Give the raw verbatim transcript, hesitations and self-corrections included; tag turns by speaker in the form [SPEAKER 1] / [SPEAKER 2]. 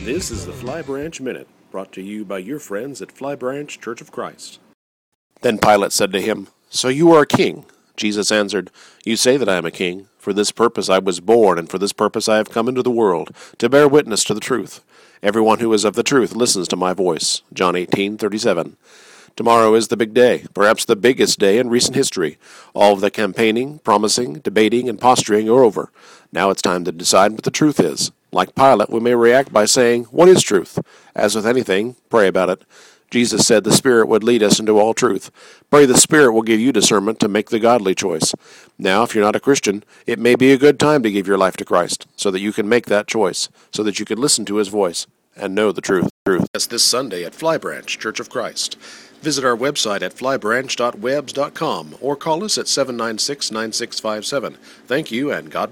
[SPEAKER 1] This is the Fly Branch Minute, brought to you by your friends at Fly Branch Church of Christ. Then Pilate said to him, "So you are a king?" Jesus answered, "You say that I am a king. For this purpose I was born, and for this purpose I have come into the world, to bear witness to the truth. Everyone who is of the truth listens to my voice." John eighteen thirty-seven. Tomorrow is the big day, perhaps the biggest day in recent history. All of the campaigning, promising, debating, and posturing are over. Now it's time to decide what the truth is. Like Pilate, we may react by saying, "What is truth?" As with anything, pray about it. Jesus said the Spirit would lead us into all truth. Pray the Spirit will give you discernment to make the godly choice. Now, if you're not a Christian, it may be a good time to give your life to Christ, so that you can make that choice, so that you can listen to His voice and know the truth. Truth. That's this Sunday at Fly Branch Church of Christ. Visit our website at fly branch dot webs dot com or call us at seven nine six, nine six five seven. Thank you, and God bless.